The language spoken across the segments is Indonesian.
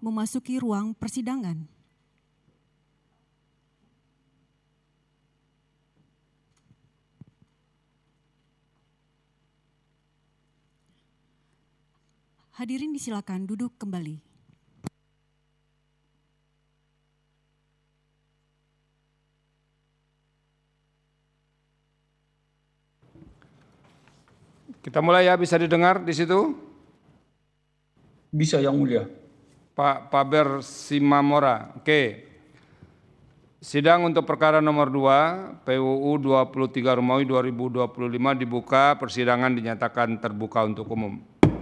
memasuki ruang persidangan. Hadirin disilakan duduk kembali. Kita mulai ya, bisa didengar di situ? Bisa, Yang Mulia. Pak Paber Simamora. Oke. Sidang untuk perkara nomor 2, PUU 23 Romawi 2025 dibuka, persidangan dinyatakan terbuka untuk umum.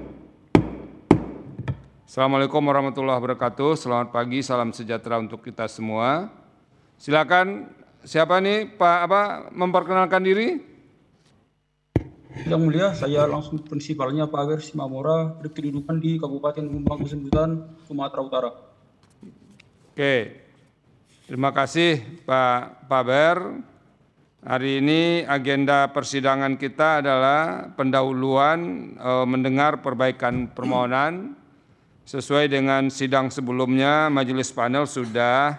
Assalamualaikum warahmatullahi wabarakatuh. Selamat pagi, salam sejahtera untuk kita semua. Silakan, siapa nih Pak memperkenalkan diri? Yang Mulia, saya langsung prinsipalnya Pak Paber Simamora, berkedudukan di Kabupaten Gombang Kesembutan, Sumatera Utara. Oke, terima kasih Pak Paber. Hari ini agenda persidangan kita adalah pendahuluan mendengar perbaikan permohonan. Sesuai dengan sidang sebelumnya, majelis panel sudah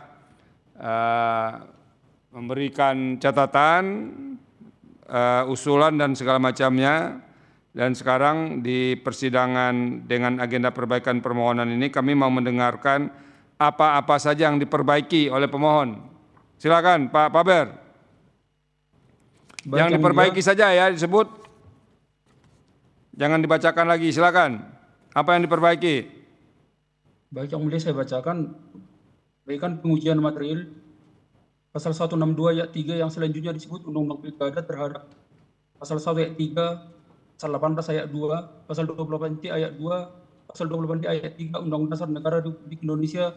memberikan catatan, usulan dan segala macamnya. Dan sekarang di persidangan dengan agenda perbaikan permohonan ini kami mau mendengarkan apa-apa saja yang diperbaiki oleh pemohon. Silakan Pak Paber. Yang diperbaiki saja ya disebut. Jangan dibacakan lagi, silakan. Apa yang diperbaiki? Baik, Yang Mulia, saya bacakan perbaikan pengujian material pasal 162 ayat 3 yang selanjutnya disebut Undang-Undang Pilkada terhadap pasal 1 ayat 3, pasal 18 ayat 2, pasal 28 ayat 2, pasal 28 ayat 3 Undang-Undang Dasar Negara Republik Indonesia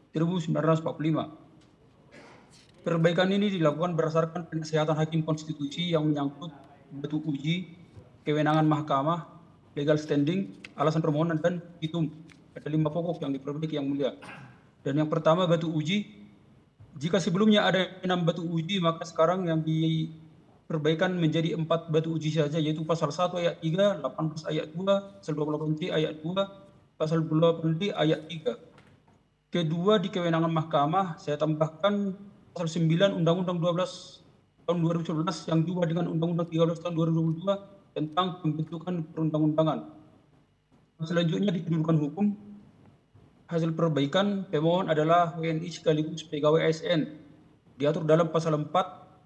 1945. Perbaikan ini dilakukan berdasarkan penasihatan Hakim Konstitusi yang menyangkut batu uji, kewenangan mahkamah, legal standing, alasan permohonan, dan hitung. Ada 5 pokok yang diperbaiki, Yang Mulia. Dan yang pertama, batu uji. Jika sebelumnya ada 6 batu uji, maka sekarang yang diperbaikan menjadi 4 batu uji saja, yaitu pasal 1 ayat 3, 18 ayat 2, pasal 28D ayat 2, pasal 28D ayat 3. Kedua, di kewenangan mahkamah, saya tambahkan pasal 9 Undang-Undang 12 tahun 2011 yang diubah dengan Undang-Undang 13 tahun 2022 tentang pembentukan perundang-undangan. Selanjutnya di kedudukan hukum, hasil perbaikan pemohon adalah WNI sekaligus pegawai ASN. Diatur dalam pasal 4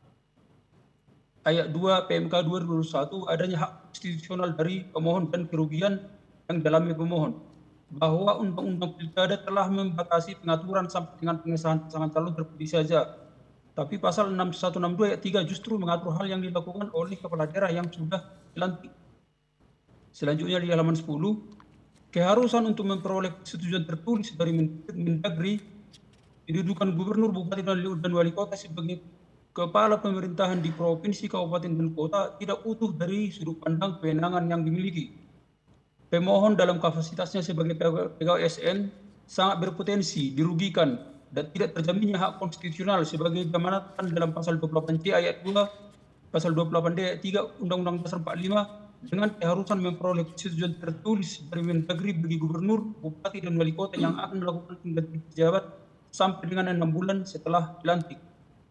ayat 2 PMK 2021 adanya hak konstitusional dari pemohon dan kerugian yang dialami pemohon. Bahwa Undang-Undang Pilkada telah membatasi pengaturan sampai dengan pengesahan pasangan calon terpilih saja. Tapi pasal 6162 ayat 3 justru mengatur hal yang dilakukan oleh kepala daerah yang sudah dilantik. Selanjutnya di halaman 10, keharusan untuk memperoleh persetujuan tertulis dari Mendagri, kedudukan gubernur, bupati, dan wali kota sebagai kepala pemerintahan di provinsi, kabupaten, dan kota tidak utuh dari sudut pandang kewenangan yang dimiliki. Pemohon dalam kapasitasnya sebagai pegawai ASN sangat berpotensi dirugikan dan tidak terjaminnya hak konstitusional sebagai jamanatan dalam pasal 28C ayat 2, pasal 28D ayat 3 Undang-Undang Dasar 45 dengan keharusan memperoleh persetujuan tertulis dari Mendagri bagi gubernur, bupati, dan wali kota yang akan melakukan penggantian pejabat sampai dengan 6 bulan setelah dilantik.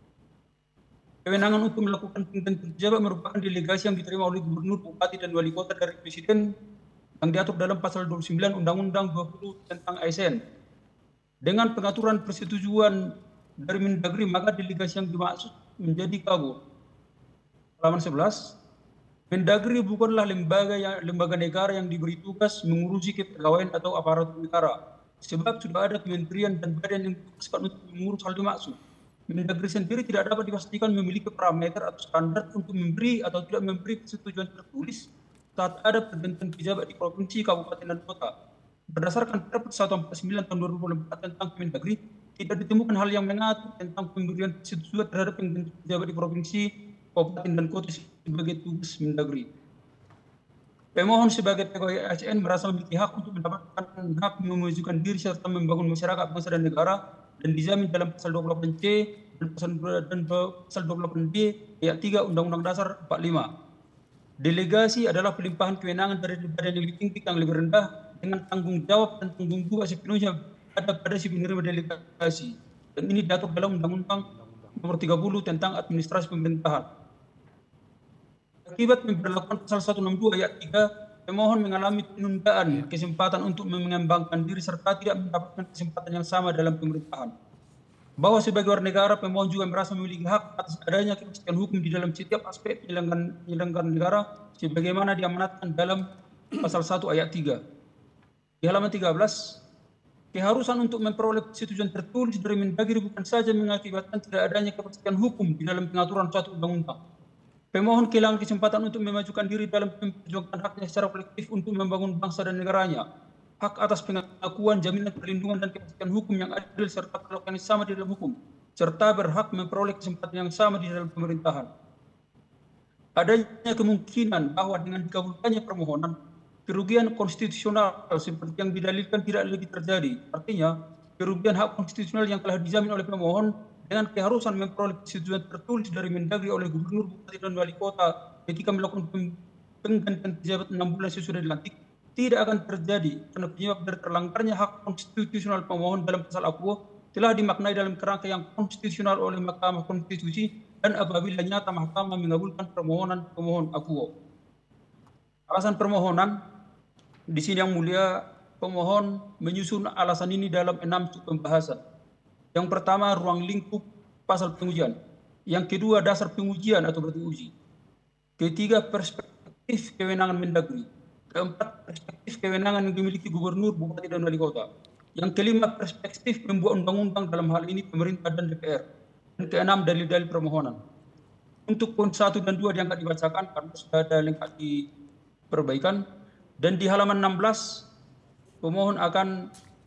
Kewenangan untuk melakukan penggantian pejabat merupakan delegasi yang diterima oleh gubernur, bupati, dan wali kota dari presiden yang diatur dalam pasal 29 Undang-Undang 20 tentang ASN. Dengan pengaturan persetujuan dari Mendagri, maka delegasi yang dimaksud menjadi kabur. Halaman 11. Mendagri bukanlah lembaga negara yang diberi tugas mengurusi kepegawaian atau aparatur negara. Sebab sudah ada kementerian dan badan yang ditugaskan untuk mengurus hal dimaksud. Mendagri sendiri tidak dapat dipastikan memiliki parameter atau standar untuk memberi atau tidak memberi persetujuan tertulis saat ada pergantian pejabat di provinsi, kabupaten, dan kota. Berdasarkan Perpres 149 tahun 2024 tentang Mendagri, tidak ditemukan hal yang mengatur tentang pemberian persetujuan terhadap penggantian pejabat di provinsi, kabupaten, dan kota sebagai tugas Mendagri. Pemohon sebagai pegawai ASN merasa memiliki hak untuk mendapatkan hak memajukan diri serta membangun masyarakat, bangsa, dan negara, dan dijamin dalam pasal 28C dan pasal 28D ayat 3 Undang-Undang Dasar 45. Delegasi adalah pelimpahan kewenangan dari badan yang lebih tinggi yang lebih rendah dengan tanggung jawab dan tanggung jawab sepenuhnya ada pada si penerima delegasi. Dan ini diatur dalam Undang-Undang Nomor 30 tentang Administrasi Pemerintahan. Akibat memperlakukan pasal 162 ayat 3, pemohon mengalami penundaan kesempatan untuk mengembangkan diri serta tidak mendapatkan kesempatan yang sama dalam pemerintahan. Bahwa sebagai warga negara, pemohon juga merasa memiliki hak atas adanya kepastian hukum di dalam setiap aspek penyelenggaraan negara sebagaimana diamanatkan dalam pasal 1 ayat 3. Di halaman 13, keharusan untuk memperoleh persetujuan tertulis dari Mendagri bukan saja mengakibatkan tidak adanya kepastian hukum di dalam pengaturan suatu undang-undang. Pemohon kehilangan kesempatan untuk memajukan diri dalam memperjuangkan haknya secara kolektif untuk membangun bangsa dan negaranya. Hak atas pengakuan, jaminan perlindungan dan kepastian hukum yang adil serta perlakuan yang sama di dalam hukum, serta berhak memperoleh kesempatan yang sama di dalam pemerintahan. Adanya kemungkinan bahwa dengan dikabulkannya permohonan, kerugian konstitusional seperti yang didalilkan tidak lagi terjadi. Artinya, kerugian hak konstitusional yang telah dijamin oleh pemohon dengan keharusan memperoleh persetujuan tertulis dari Mendagri oleh Gubernur, Bupati, dan Wali Kota ketika melakukan penggantian pejabat 6 bulan sesudah dilantik, tidak akan terjadi karena penyebab dari terlanggarnya hak konstitusional pemohon dalam pasal akuo telah dimaknai dalam kerangka yang konstitusional oleh Mahkamah Konstitusi dan apabila nyata Mahkamah mengabulkan permohonan pemohon akuo. Alasan permohonan di sini yang mulia, pemohon menyusun alasan ini dalam 6 sub pembahasan. Yang pertama, ruang lingkup pasal pengujian. Yang kedua, dasar pengujian atau batu uji. Ketiga, perspektif kewenangan Mendagri. Keempat, perspektif kewenangan yang dimiliki Gubernur, Bupati, dan Wali Kota. Yang kelima, perspektif membuat undang-undang dalam hal ini pemerintah dan DPR. Dan keenam, dalil-dalil permohonan. Untuk poin 1 dan 2 diangkat dibacakan karena sudah ada lengkap diperbaikan. Dan di halaman 16, pemohon akan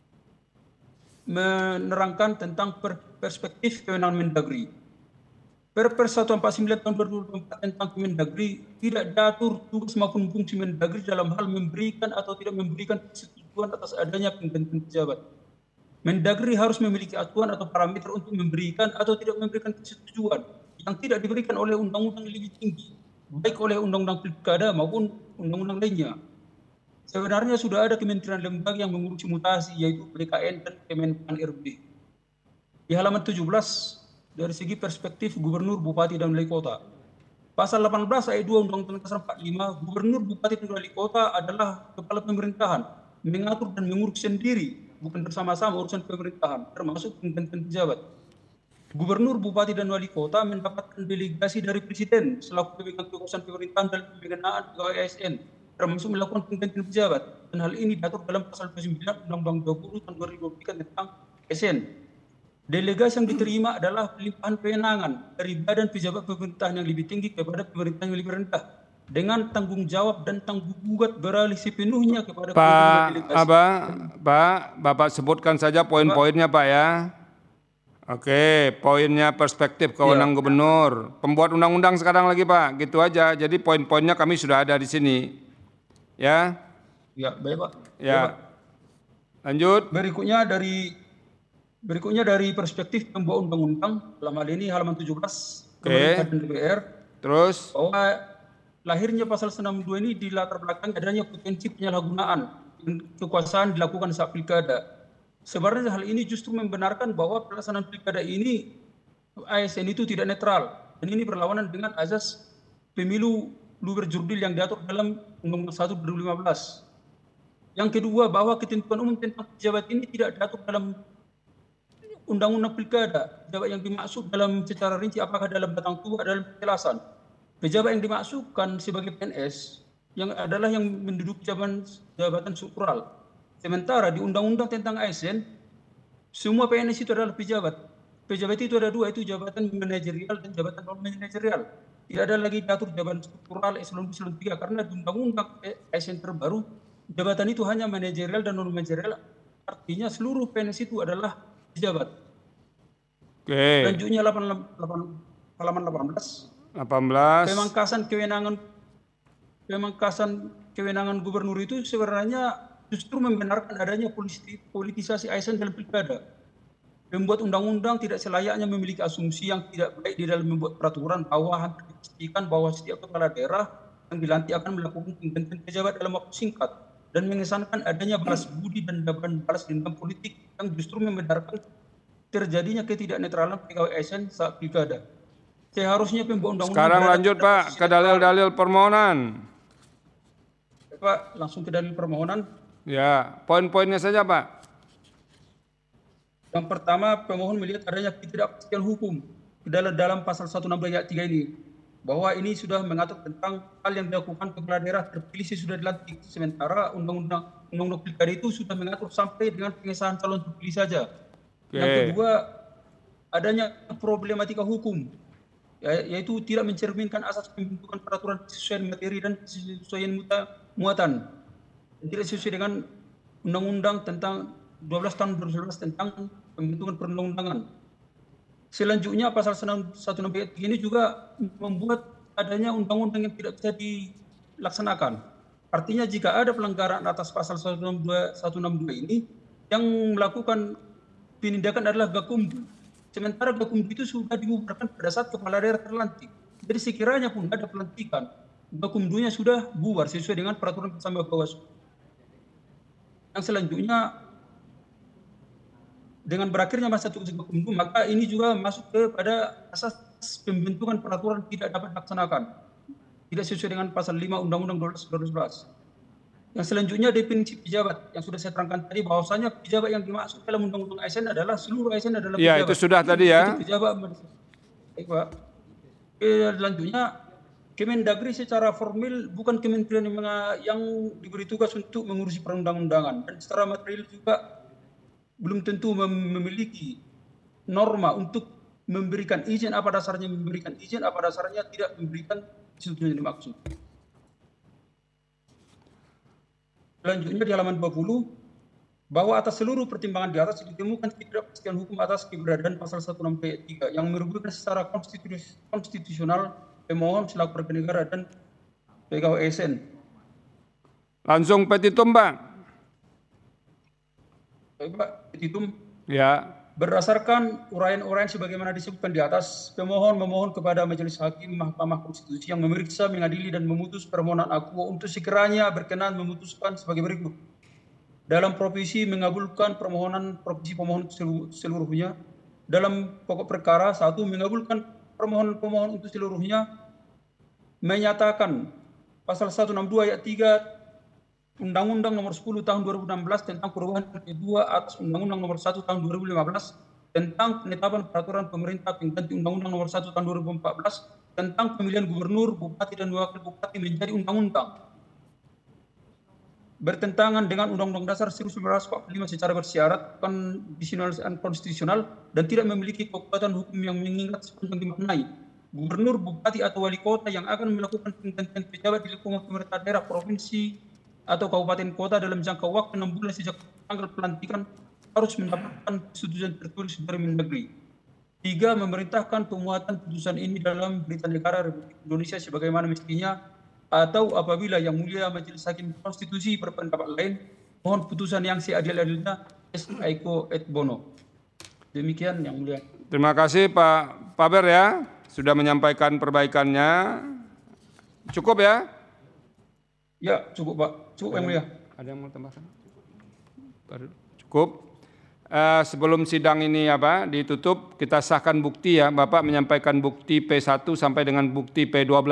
menerangkan tentang perspektif kewenangan Mendagri. Perpres 149 tahun 2024 tentang Kemendagri tidak diatur tugas maupun fungsi Mendagri dalam hal memberikan atau tidak memberikan persetujuan atas adanya penggantian pejabat. Mendagri harus memiliki aturan atau parameter untuk memberikan atau tidak memberikan persetujuan yang tidak diberikan oleh undang-undang lebih tinggi, baik oleh undang-undang pilkada maupun undang-undang lainnya. Sebenarnya sudah ada kementerian lembaga yang mengurusi mutasi, yaitu BKN dan Kemenpan RB. Di halaman 17, dari segi perspektif Gubernur, Bupati, dan Wali Kota. Pasal 18 ayat 2 Undang-Undang Dasar 45, Gubernur, Bupati, dan Wali Kota adalah kepala pemerintahan, mengatur dan mengurus sendiri, bukan bersama-sama urusan pemerintahan, termasuk penggantian pejabat. Gubernur, Bupati, dan Wali Kota mendapatkan delegasi dari Presiden selaku pemegang kekuasaan pemerintahan dalam pembinaan pegawai ASN, termasuk melakukan penggantian pejabat. Dan hal ini diatur dalam pasal 29 Undang-Undang 20 tahun 2023 tentang ASN. Delegasi yang diterima adalah pelimpahan kewenangan dari badan pejabat pemerintahan yang lebih tinggi kepada pemerintahan yang lebih rendah dengan tanggung jawab dan tanggung gugat beralih sepenuhnya kepada delegasi. Bapak sebutkan saja poin-poinnya Pak ya. Oke, poinnya perspektif kewenangan Gubernur. Pembuat undang-undang sekarang lagi Pak, gitu aja. Jadi poin-poinnya kami sudah ada di sini. Ya. Ya, baik Pak. Ya. Baik, Pak. Lanjut. Berikutnya dari perspektif pembuat undang-undang, dalam hal ini halaman 17, pemerintah dan DPR. Terus? Bahwa lahirnya pasal 92 ini dilatar belakang adanya potensi penyalahgunaan kekuasaan dilakukan saat pilkada. Sebenarnya hal ini justru membenarkan bahwa pelaksanaan pilkada ini ASN itu tidak netral. Dan ini berlawanan dengan azas pemilu luber jurdil yang diatur dalam Undang-Undang 1 2015. Yang kedua, bahwa ketentuan umum tentang pejabat ini tidak diatur dalam Undang-Undang Pilkada. Pejabat yang dimaksud dalam secara rinci apakah dalam batang tubuh dalam penjelasan. Pejabat yang dimaksudkan sebagai PNS yang adalah yang menduduki jabatan struktural. Sementara di Undang-Undang tentang ASN, semua PNS itu adalah pejabat. Pejabat itu ada dua, itu jabatan manajerial dan jabatan non manajerial. Tidak ada lagi diatur jabatan struktural eselon 3 karena di Undang-Undang ASN terbaru jabatan itu hanya manajerial dan non manajerial. Artinya seluruh PNS itu adalah pejabat. Oke. Lanjutnya halaman 18. Pemangkasan kewenangan gubernur itu sebenarnya justru membenarkan adanya politisasi ASN dalam pilkada. Membuat undang-undang tidak selayaknya memiliki asumsi yang tidak baik di dalam membuat peraturan bahwa hampir dipastikan bahwa setiap kepala daerah yang dilantik akan melakukan penggantian pejabat dalam waktu singkat. dan mengesankan adanya balas budi dan balas dendam politik yang justru membenarkan terjadinya ketidaknetralan pegawai ASN saat pilkada. Seharusnya pembuat undang-undang... Sekarang lanjut Pak ke dalil-dalil permohonan. Pak, langsung ke dalil permohonan. Ya, poin-poinnya saja Pak. Yang pertama, pemohon melihat adanya ketidakpastian hukum dalam pasal 162 ayat 3 ini, bahwa ini sudah mengatur tentang hal yang dilakukan kepala daerah terpilih sesudah dilantik, sementara undang-undang pilkada itu sudah mengatur sampai dengan pengesahan calon terpilih saja. Yang kedua, adanya problematika hukum, yaitu tidak mencerminkan asas pembentukan peraturan sesuai materi dan sesuai muatan, tidak sesuai dengan undang-undang tentang 12 tahun 2011 tentang pembentukan perundang-undangan. Selanjutnya pasal 163 ini juga membuat adanya undang-undang yang tidak bisa dilaksanakan. Artinya jika ada pelanggaran atas pasal 162 ini, yang melakukan penindakan adalah Gakumdu. Sementara Gakumdu itu sudah dibubarkan pada saat kepala daerah terlantik. Jadi sekiranya pun ada pelantikan, Gakumdunya sudah bubar sesuai dengan peraturan bersama Bawaslu. Yang selanjutnya, dengan berakhirnya masa tugas Gakumdu, maka ini juga masuk kepada asas pembentukan peraturan tidak dapat dilaksanakan, tidak sesuai dengan pasal 5 Undang-Undang 12 2011. Yang selanjutnya definisi pejabat yang sudah saya terangkan tadi, bahwasanya pejabat yang dimaksud dalam Undang-Undang ASN adalah seluruh ASN adalah pejabat. Ya, itu sudah tadi ya. Itu pejabat. Baik Pak. Selanjutnya, Kemendagri secara formal bukan kementerian yang diberi tugas untuk mengurusi perundang-undangan, dan secara material juga belum tentu memiliki norma untuk memberikan izin, apa dasarnya memberikan izin, apa dasarnya tidak memberikan sesuatu yang dimaksud. Selanjutnya di halaman 20, bahwa atas seluruh pertimbangan di atas ditemukan ketidakpastian hukum atas keberadaan pasal 163 yang merugikan secara konstitusional pemohon selaku warga negara dan pegawai ASN. Langsung petitum Pak. Baik Pak, petitum. Ya. Berdasarkan uraian-uraian sebagaimana disebutkan di atas, pemohon memohon kepada Majelis Hakim Mahkamah Konstitusi yang memeriksa, mengadili, dan memutus permohonan aku untuk sekiranya berkenan memutuskan sebagai berikut. Dalam provisi mengabulkan permohonan provisi pemohon seluruhnya. Dalam pokok perkara, 1. Mengabulkan permohonan pemohon untuk seluruhnya. Menyatakan pasal 162 ayat 3 Undang-Undang Nomor 10 Tahun 2016 tentang perubahan kedua atas Undang-Undang Nomor 1 Tahun 2015 tentang penetapan peraturan pemerintah pengganti Undang-Undang Nomor 1 Tahun 2014 tentang pemilihan gubernur, bupati, dan wakil bupati menjadi undang-undang. Bertentangan dengan Undang-Undang Dasar 1945 secara bersyarat, kondisional dan konstitusional, dan tidak memiliki kekuatan hukum yang mengikat sepanjang dimaknai. Gubernur, bupati, atau wali kota yang akan melakukan penggantian pejabat di lingkungan pemerintah daerah, provinsi, atau kabupaten kota dalam jangka waktu 6 bulan sejak tanggal pelantikan harus mendapatkan persetujuan tertulis dari Mendagri. 3. Memerintahkan pemuatan putusan ini dalam Berita Negara Republik Indonesia sebagaimana mestinya, atau apabila Yang Mulia Majelis Hakim Konstitusi berpendapat lain, mohon putusan yang seadil-adilnya est aequo et bono. Demikian Yang Mulia. Terima kasih Pak Paber ya, sudah menyampaikan perbaikannya. Cukup ya? Ya, cukup Pak. Cukup Yang Mulia. Ada yang mau tambahkan? Cukup. Sebelum sidang ini ditutup, kita sahkan bukti ya. Bapak menyampaikan bukti P1 sampai dengan bukti P12.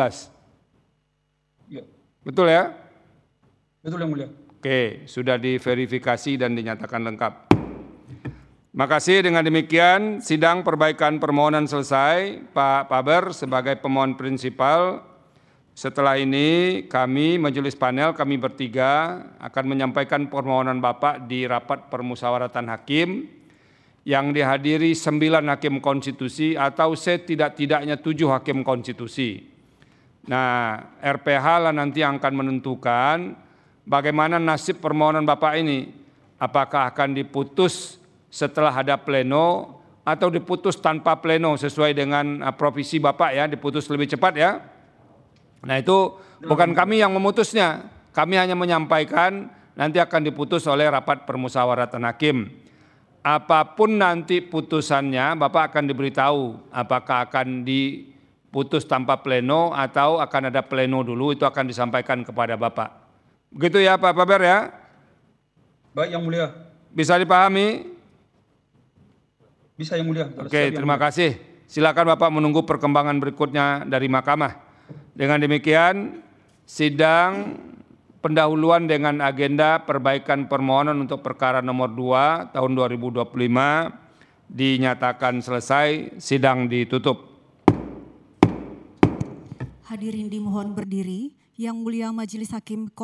Ya. Betul ya? Betul Yang Mulia. Oke, sudah diverifikasi dan dinyatakan lengkap. Makasih, dengan demikian sidang perbaikan permohonan selesai. Pak Paber sebagai pemohon prinsipal. Setelah ini kami majelis panel, kami bertiga akan menyampaikan permohonan Bapak di rapat permusyawaratan hakim yang dihadiri 9 hakim konstitusi atau setidak-tidaknya 7 hakim konstitusi. Nah, RPH lah nanti yang akan menentukan bagaimana nasib permohonan Bapak ini. Apakah akan diputus setelah ada pleno atau diputus tanpa pleno sesuai dengan provisi Bapak ya, diputus lebih cepat ya. Nah itu bukan kami yang memutusnya, kami hanya menyampaikan nanti akan diputus oleh rapat permusyawaratan hakim. Apapun nanti putusannya, Bapak akan diberitahu apakah akan diputus tanpa pleno atau akan ada pleno dulu, itu akan disampaikan kepada Bapak. Begitu ya Pak Paber ya? Baik Yang Mulia. Bisa dipahami? Bisa Yang Mulia. Oke, terima kasih. Silakan Bapak menunggu perkembangan berikutnya dari Mahkamah. Dengan demikian, sidang pendahuluan dengan agenda perbaikan permohonan untuk perkara nomor 2 tahun 2025 dinyatakan selesai, sidang ditutup. Hadirin dimohon berdiri. Yang Mulia Majelis Hakim